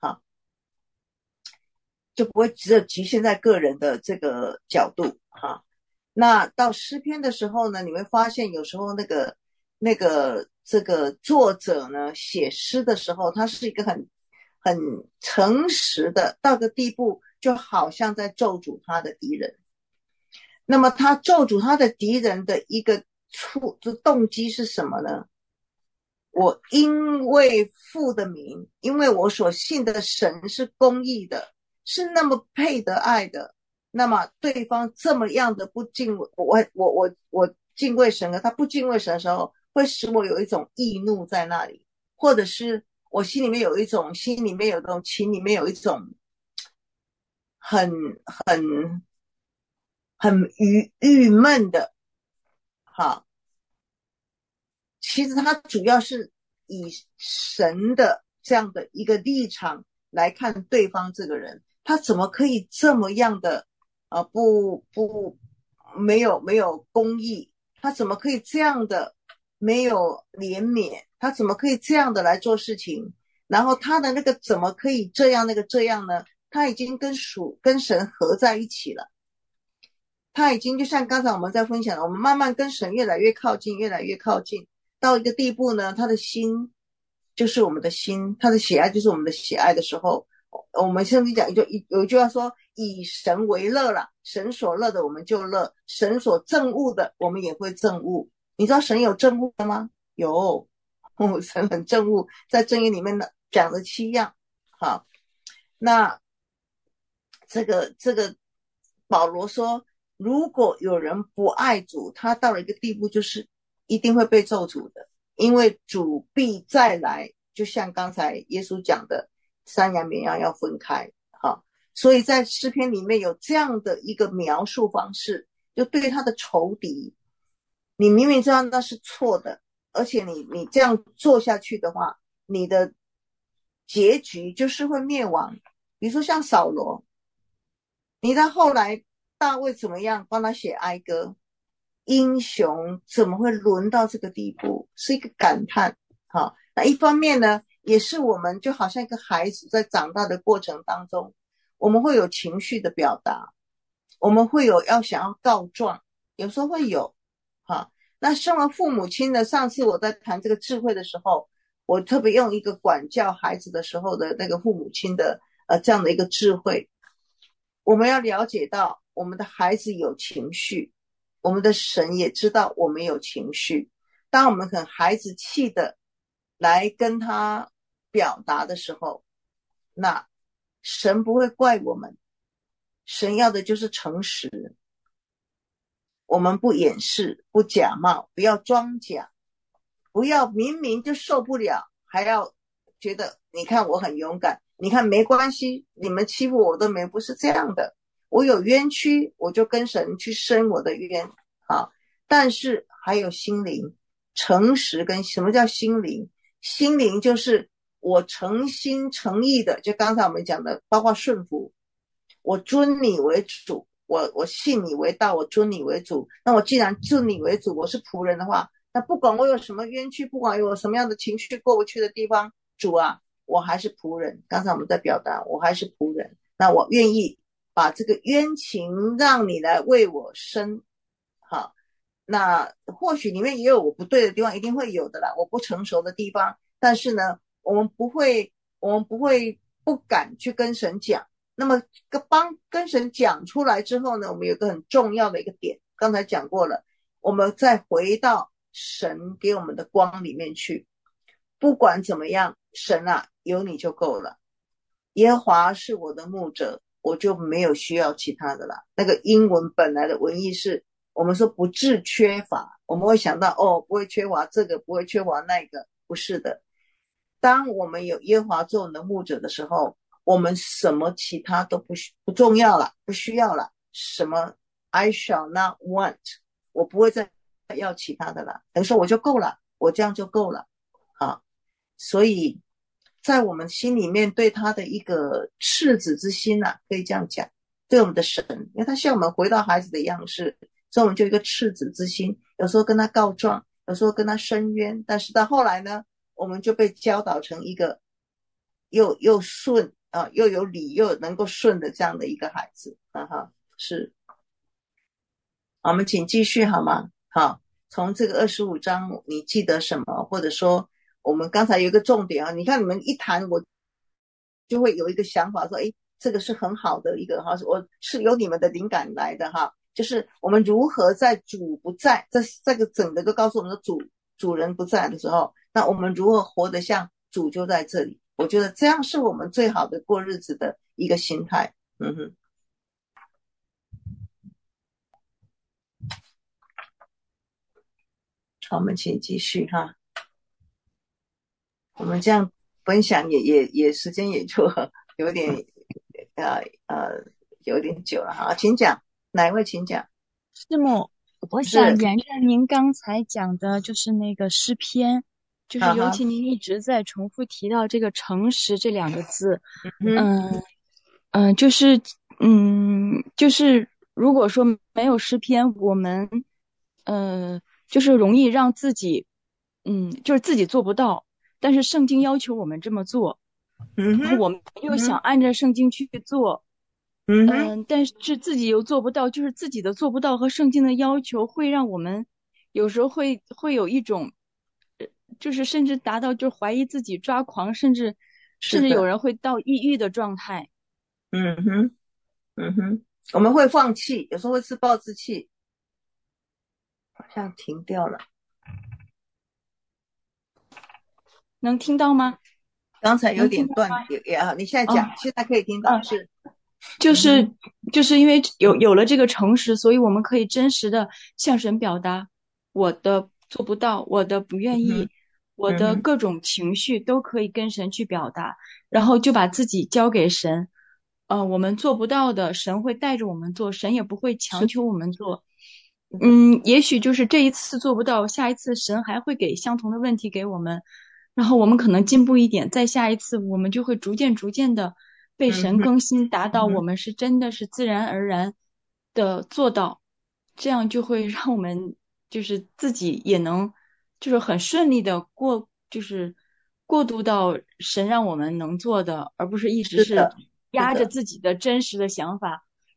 就不会只有局限在个人的这个角度那到诗篇的时候呢，你会发现有时候这个作者呢写诗的时候，他是一个很诚实的，到个地步就好像在咒诅他的敌人。那么他咒诅他的敌人的一个动机是什么呢？我因为父的名，因为我所信的神是公义的，是那么配得爱的，那么对方这么样的不敬我敬畏神了，他不敬畏神的时候，会使我有一种易怒在那里，或者是我心里面有一种情里面有一种很郁闷的其实他主要是以神的这样的一个立场来看对方这个人，他怎么可以这么样的没有公义，他怎么可以这样的没有怜悯，他怎么可以这样的来做事情，然后他的那个怎么可以这样那个这样呢？他已经跟神合在一起了，他已经就像刚才我们在分享的，我们慢慢跟神越来越靠近，越来越靠近，到一个地步呢，他的心就是我们的心，他的喜爱就是我们的喜爱的时候，我们圣经讲有一句话说，以神为乐了，神所乐的我们就乐，神所憎恶的我们也会憎恶。你知道神有憎恶的吗？有神很憎恶，在箴言里面呢讲了7样好，那这个保罗说，如果有人不爱主，他到了一个地步就是一定会被咒诅的，因为主必再来，就像刚才耶稣讲的山羊绵羊要分开所以在诗篇里面有这样的一个描述方式，就对他的仇敌，你明明知道那是错的，而且你这样做下去的话，你的结局就是会灭亡。比如说像扫罗，你到后来大卫怎么样帮他写哀歌，英雄怎么会沦到这个地步，是一个感叹那一方面呢，也是我们就好像一个孩子在长大的过程当中，我们会有情绪的表达， 我们会有要想要告状，有时候会有哈。那身为父母亲的，上次我在谈这个智慧的时候，我特别用一个管教孩子的时候的那个父母亲的这样的一个智慧。我们要了解到我们的孩子有情绪，我们的神也知道我们有情绪。当我们跟孩子气的来跟他表达的时候，那神不会怪我们，神要的就是诚实。我们不掩饰，不假冒，不要装假，不要明明就受不了，还要觉得你看我很勇敢，你看没关系，你们欺负我都没，不是这样的。我有冤屈，我就跟神去伸我的冤啊。但是还有心灵诚实，跟什么叫心灵？心灵就是我诚心诚意的，就刚才我们讲的，包括顺服，我尊你为主，我信你为道，我尊你为主。那我既然尊你为主，我是仆人的话，那不管我有什么冤屈，不管有什么样的情绪过不去的地方，主啊，我还是仆人。刚才我们在表达，我还是仆人。那我愿意把这个冤情让你来为我伸。好，那或许里面也有我不对的地方，一定会有的啦，我不成熟的地方。但是呢，我们不会不敢去跟神讲。那么跟神讲出来之后呢，我们有个很重要的一个点，刚才讲过了，我们再回到神给我们的光里面去。不管怎么样，神啊，有你就够了。耶和华是我的牧者，我就没有需要其他的了。那个英文本来的文意是，我们说不致缺乏，我们会想到不会缺乏这个，不会缺乏那个，不是的。当我们有耶和华做我们的牧者的时候，我们什么其他都不重要了，不需要了。什么 I shall not want， 我不会再要其他的了。等于说我就够了，我这样就够了啊。所以在我们心里面对他的一个赤子之心啊，可以这样讲，对我们的神，因为他希望我们回到孩子的样式，所以我们就一个赤子之心，有时候跟他告状，有时候跟他申冤，但是到后来呢，我们就被教导成一个又顺啊，又有理又能够顺的这样的一个孩子是。我们请继续好吗？好，从这个25章你记得什么？或者说我们刚才有一个重点啊，你看你们一谈我就会有一个想法说，这个是很好的一个哈，我是由你们的灵感来的哈，就是我们如何在主不在，这个整个都告诉我们的主人不在的时候，那我们如何活得像主就在这里。我觉得这样是我们最好的过日子的一个心态。好，我们请继续哈。我们这样分享也时间也就有点有点久了哈，请讲，哪一位请讲？ 师母，我想沿着您刚才讲的，就是那个诗篇，就是尤其您一直在重复提到这个诚实这两个字，就是如果说没有诗篇，我们就是容易让自己就是自己做不到，但是圣经要求我们这么做，然后我们又想按照圣经去做，但是自己又做不到，就是自己的做不到和圣经的要求会让我们有时候会有一种就是甚至达到就怀疑自己、抓狂，甚至有人会到抑郁的状态。 我们会放弃，有时候会自暴自弃。好像停掉了， 能听到吗？ 刚才有点断，你现在讲，现在可以听到， 就是因为有了这个诚实，所以我们可以真实的向神表达我的做不到，我的不愿意，我的各种情绪都可以跟神去表达，然后就把自己交给神。我们做不到的，神会带着我们做，神也不会强求我们做。也许就是这一次做不到，下一次神还会给相同的问题给我们，然后我们可能进步一点，再下一次我们就会逐渐的被神更新，达到我们是真的是自然而然的做到，这样就会让我们就是自己也能就是很顺利的就是过渡到神让我们能做的，而不是一直是压着自己的真实的想法，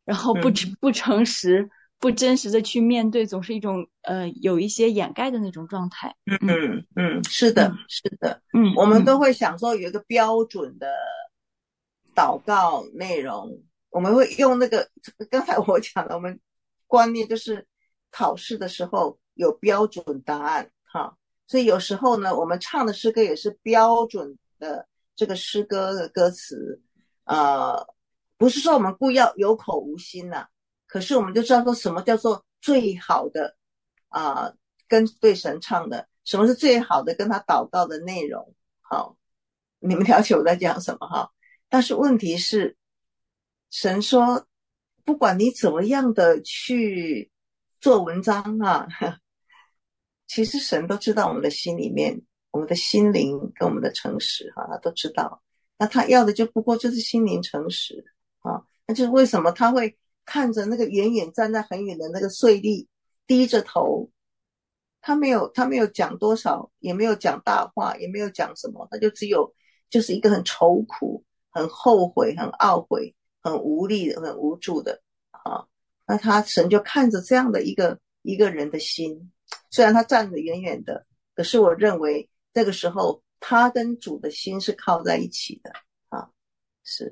然后不诚实、不真实的去面对，总是一种有一些掩盖的那种状态。 是的，是的，我们都会想说有一个标准的祷告内容，我们会用那个刚才我讲的，我们观念就是考试的时候有标准答案哈，所以有时候呢，我们唱的诗歌也是标准的这个诗歌的歌词，不是说我们故意要有口无心呐，可是我们就知道说什么叫做最好的跟对神唱的，什么是最好的跟他祷告的内容。好，你们了解我在讲什么哈？但是问题是，神说，不管你怎么样的去做文章其实神都知道我们的心里面，我们的心灵跟我们的诚实他都知道。那他要的就不过就是心灵诚实那就是为什么他会看着那个远远站在很远的那个税吏，低着头，他没有讲多少，也没有讲大话，也没有讲什么，他就只有就是一个很愁苦、很后悔、很懊悔、很无力的、很无助的那神就看着这样的一个人的心，虽然他站得远远的，可是我认为这个时候他跟主的心是靠在一起的是。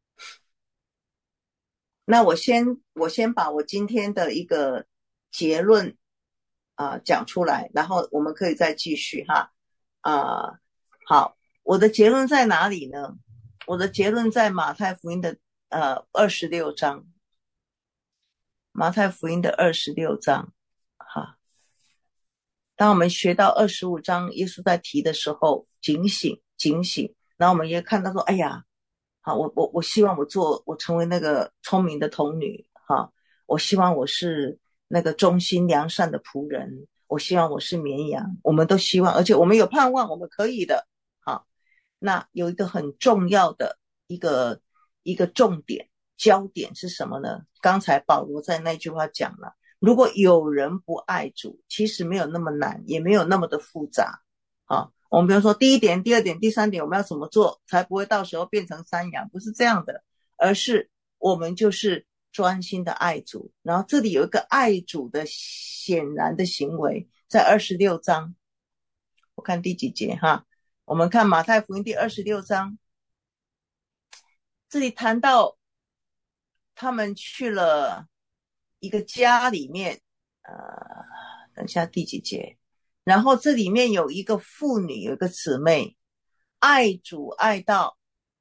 那我先把我今天的一个结论讲出来，然后我们可以再继续好，我的结论在哪里呢？我的结论在马太福音的26章，马太福音的26章当我们学到25章耶稣在提的时候，警醒，然后我们也看到说，哎呀我希望我成为那个聪明的童女我希望我是那个忠心良善的仆人，我希望我是绵羊，我们都希望，而且我们有盼望，我们可以的那有一个很重要的一个重点焦点是什么呢？刚才保罗在那句话讲了，如果有人不爱主，其实没有那么难，也没有那么的复杂我们比如说第一点、第二点、第三点我们要怎么做才不会到时候变成山羊，不是这样的，而是我们就是专心的爱主。然后这里有一个爱主的显然的行为，在26章，我看第几节我们看马太福音第26章，这里谈到他们去了一个家里面等一下第几节，然后这里面有一个妇女，有一个姊妹爱主爱到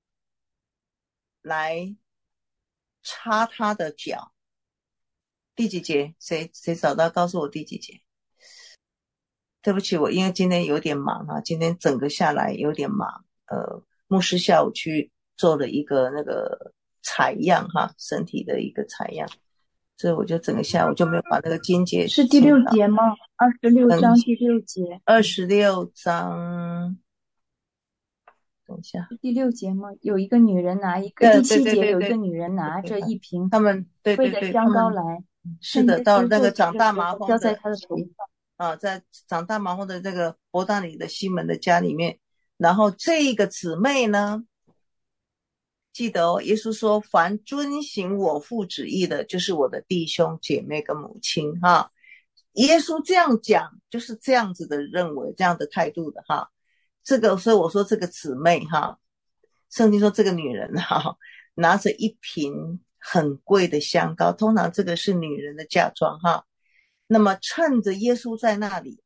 来擦她的脚，第几节？谁找到告诉我第几节？对不起，我因为今天有点忙今天整个下来有点忙牧师下午去做了一个那个采样身体的一个采样，所以我就整个下午就没有把那个经节是第6节吗？26章第6节。 26章，等一下， 第6节吗？有一个女人拿一个，第7节有一个女人拿着一瓶他们贵的香膏来， 是的，到那个长大麻风浇在她的头上在长大麻风的这个伯大尼的西门的家里面，然后这个姊妹呢，记得耶稣说凡遵行我父旨意的，就是我的弟兄姐妹跟母亲耶稣这样讲，就是这样子的认为，这样的态度的这个所以我说这个姊妹圣经说这个女人拿着一瓶很贵的香膏，通常这个是女人的嫁妆那么趁着耶稣在那里，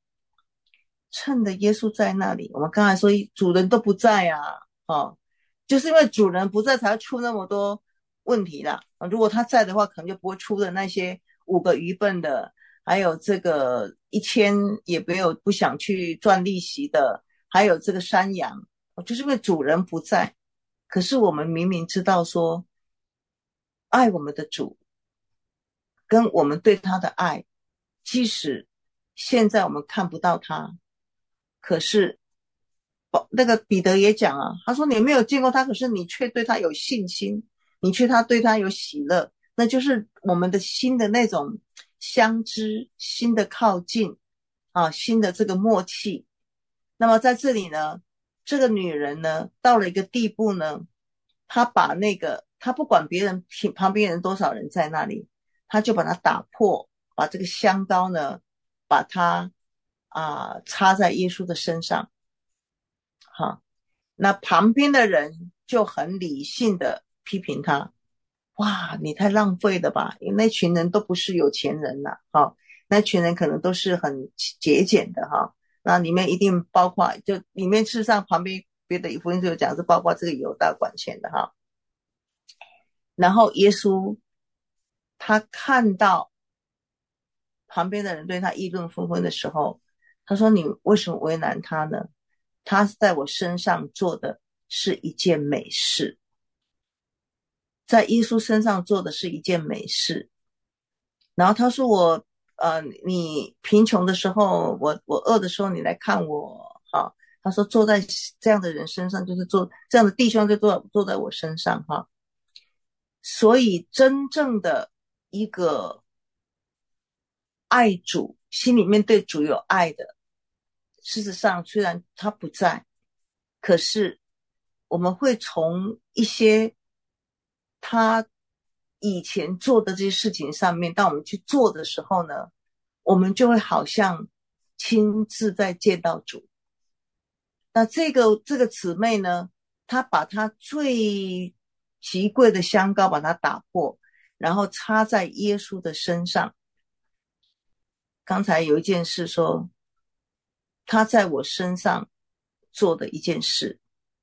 我们刚才说主人都不在就是因为主人不在才会出那么多问题啦如果他在的话，可能就不会出的那些5个愚笨的，还有这个1000也不想去赚利息的，还有这个山羊就是因为主人不在。可是我们明明知道说爱我们的主跟我们对他的爱，即使现在我们看不到他，可是那个彼得也讲他说你没有见过他，可是你却对他有信心，你却对他有喜乐，那就是我们的心的那种相知，心的靠近心的这个默契。那么在这里呢，这个女人呢到了一个地步呢，她把那个他不管别人旁边人多少人在那里，他就把它打破，把这个香膏呢，把它插在耶稣的身上。好，那旁边的人就很理性的批评他，哇，你太浪费了吧，因为那群人都不是有钱人啦，那群人可能都是很节俭的那里面一定包括，就里面事实上旁边别的福音书有讲是包括这个犹大管钱的然后耶稣他看到旁边的人对他议论纷纷的时候，他说你为什么为难他呢？他在我身上做的是一件美事，在耶稣身上做的是一件美事。然后他说你贫穷的时候，我饿的时候你来看我他说坐在这样的人身上，就是做这样的弟兄就坐在我身上所以真正的一个爱主，心里面对主有爱的，事实上虽然他不在，可是我们会从一些他以前做的这些事情上面，当我们去做的时候呢，我们就会好像亲自在见到主。那这个姊妹呢，她把她最极贵的香膏把它打破，然后插在耶稣的身上。刚才有一件事说，他在我身上做的一件事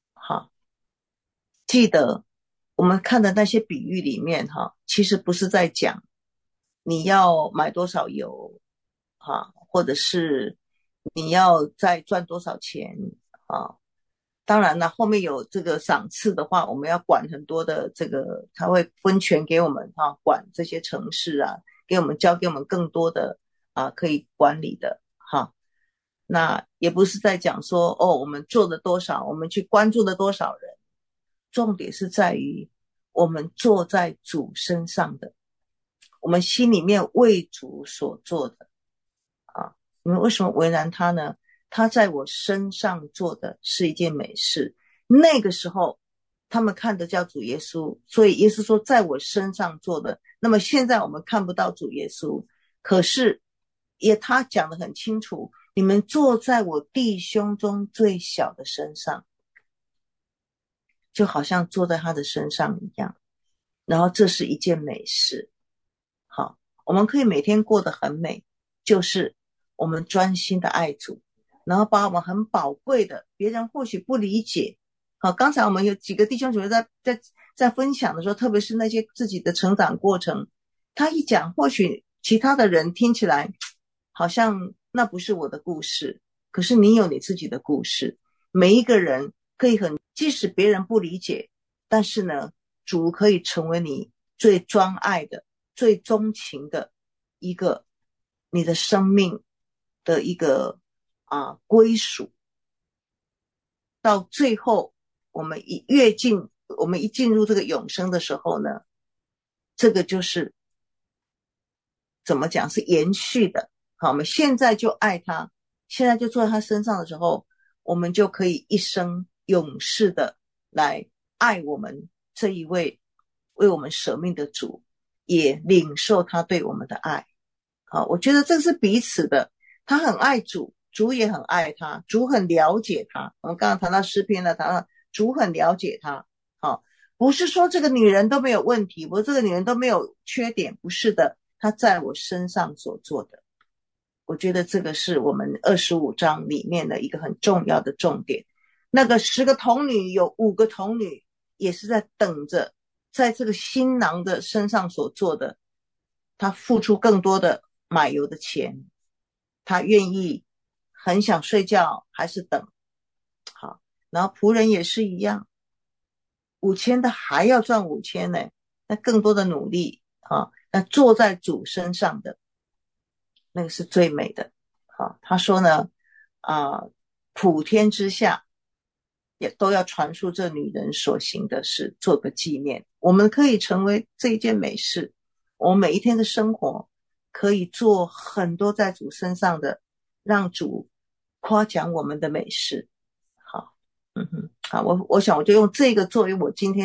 记得我们看的那些比喻里面其实不是在讲你要买多少油或者是你要再赚多少钱当然了，后面有这个赏赐的话，我们要管很多的这个，他会分权给我们管这些城市交给我们更多的可以管理的那也不是在讲说我们做了多少，我们去关注了多少人，重点是在于我们做在主身上的，我们心里面为主所做的你们为什么为难他呢？他在我身上做的是一件美事。那个时候他们看的叫主耶稣，所以耶稣说在我身上做的。那么现在我们看不到主耶稣，可是他讲得很清楚，你们坐在我弟兄中最小的身上，就好像坐在他的身上一样。然后这是一件美事。好，我们可以每天过得很美，就是我们专心的爱主，然后把我们很宝贵的，别人或许不理解。好，刚才我们有几个弟兄姊妹在分享的时候，特别是那些自己的成长过程，他一讲，或许其他的人听起来好像那不是我的故事，可是你有你自己的故事。每一个人可以即使别人不理解，但是呢，主可以成为你最专爱的、最钟情的一个你的生命的一个归属。到最后我们一进入这个永生的时候呢，这个就是怎么讲，是延续的。好，我们现在就爱他，现在就坐在他身上的时候，我们就可以一生永世的来爱我们这一位为我们舍命的主，也领受他对我们的爱。好，我觉得这是彼此的，他很爱主，主也很爱他，主很了解他。我们刚刚谈到诗篇了，谈到主很了解他。好，不是说这个女人都没有问题，不是这个女人都没有缺点，不是的，她在我身上所做的。我觉得这个是我们25章里面的一个很重要的重点。那个10个童女有5个童女也是在等着，在这个新郎的身上所做的，他付出更多的买油的钱，他愿意很想睡觉还是等。好，然后仆人也是一样，5000的还要赚5000呢，那更多的努力那坐在主身上的那个是最美的。好，他说呢普天之下也都要传述这女人所行的事，做个纪念。我们可以成为这一件美事，我们每一天的生活可以做很多在主身上的，让主夸奖我们的美事。好，好，我想我就用这个作为我今天的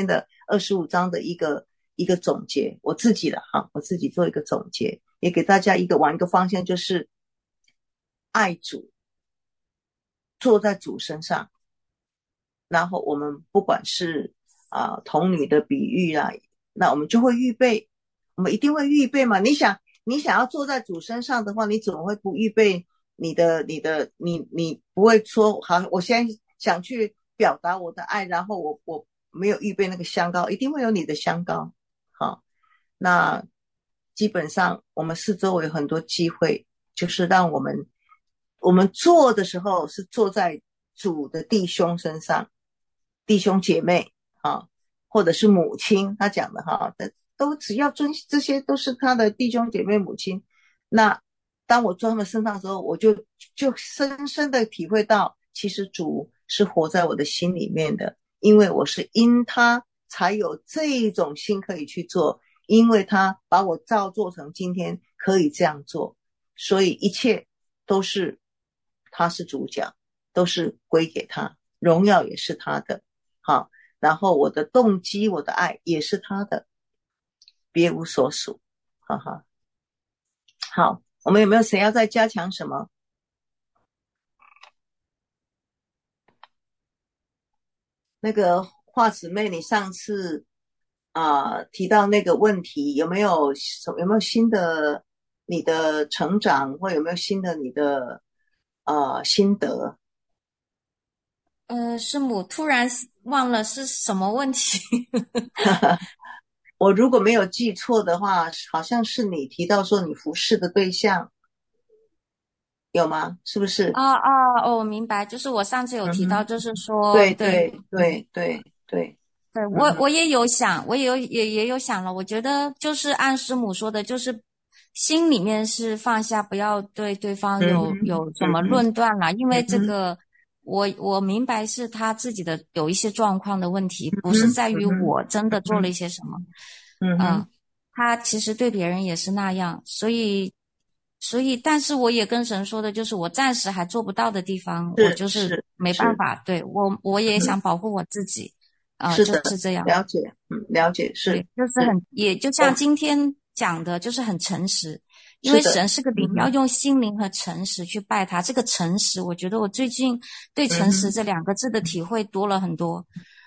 25章的一个总结，我自己的哈，我自己做一个总结，也给大家往一个方向，就是爱主，坐在主身上。然后我们不管是童女的比喻啊，那我们就会预备，我们一定会预备嘛。你想要坐在主身上的话，你怎么会不预备你不会说好，我现在想去表达我的爱，然后我没有预备那个香膏，一定会有你的香膏。好，那基本上我们四周有很多机会，就是让我们坐的时候是坐在主的弟兄身上，弟兄姐妹或者是母亲，他讲的都只要这些都是他的弟兄姐妹母亲。那当我坐他们身上的时候，我就深深的体会到，其实主是活在我的心里面的，因为我是因他才有这种心可以去做，因为他把我造作成今天可以这样做，所以一切都是他是主角，都是归给他，荣耀也是他的。好，然后我的动机，我的爱也是他的，别无所属。哈哈。好，我们有没有谁要再加强什么？那个华姊妹，你上次提到那个问题，有没有新的你的成长，或有没有新的你的心得？ 师母突然忘了是什么问题。 我如果没有记错的话，好像是你提到说你服侍的对象有吗？是不是？ 我明白，就是我上次有提到，就是说， 对， 我也有想，我也有想了，我觉得就是按师母说的，就是心里面是放下，不要对对方有什么论断了，因为这个我明白是他自己的有一些状况的问题，不是在于我真的做了一些什么。他其实对别人也是那样，所以但是我也跟神说的，就是我暂时还做不到的地方，我就是没办法。对，我也想保护我自己。就是这样。 了解，了解，是， 就是也就像今天讲的，就是很诚实，因为神是个灵，要用心灵和诚实去拜他。这个诚实，我觉得我最近对诚实这2个字的体会多了很多。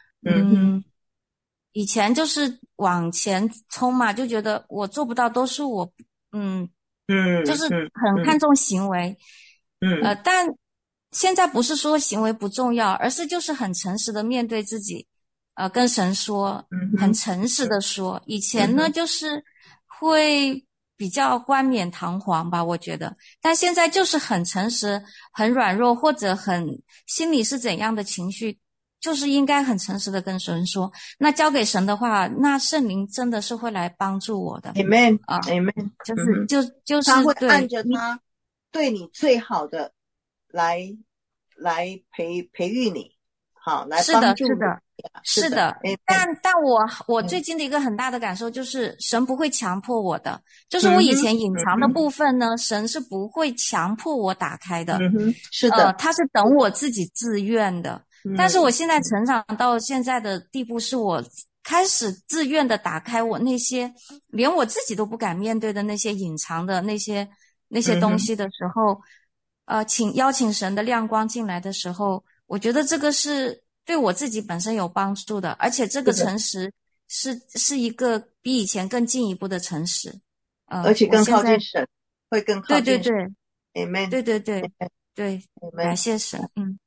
以前就是往前冲嘛，就觉得我做不到，都是我，就是很看重行为，但现在不是说行为不重要，而是就是很诚实的面对自己。跟神说，很诚实的说。以前呢，就是会比较冠冕堂皇吧，我觉得。但现在就是很诚实，很软弱，或者心里是怎样的情绪，就是应该很诚实的跟神说。那交给神的话，那圣灵真的是会来帮助我的。 Amen， Amen， 就是他会按着他对你最好的来培育你，好，来帮助你。 是的，但我最近的一个很大的感受就是神不会强迫我的，就是我以前隐藏的部分呢，神是不会强迫我打开的。 是的， 他是等我自己自愿的。但是我现在成长到现在的地步，是我开始自愿的打开我那些连我自己都不敢面对的那些隐藏的那些东西的时候，邀请神的亮光进来的时候，我觉得这个是对我自己本身有帮助的，而且这个诚实是一个比以前更进一步的诚实， 而且更靠近神，会更靠近神。 对 Amen， 对，感谢神。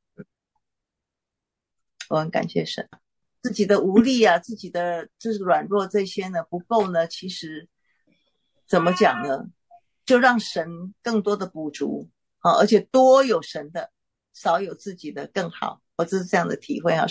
我很感谢神。自己的无力啊，自己的就是软弱这些呢不够呢，其实怎么讲呢？就让神更多的补足，而且多有神的，少有自己的更好。我这是这样的体会。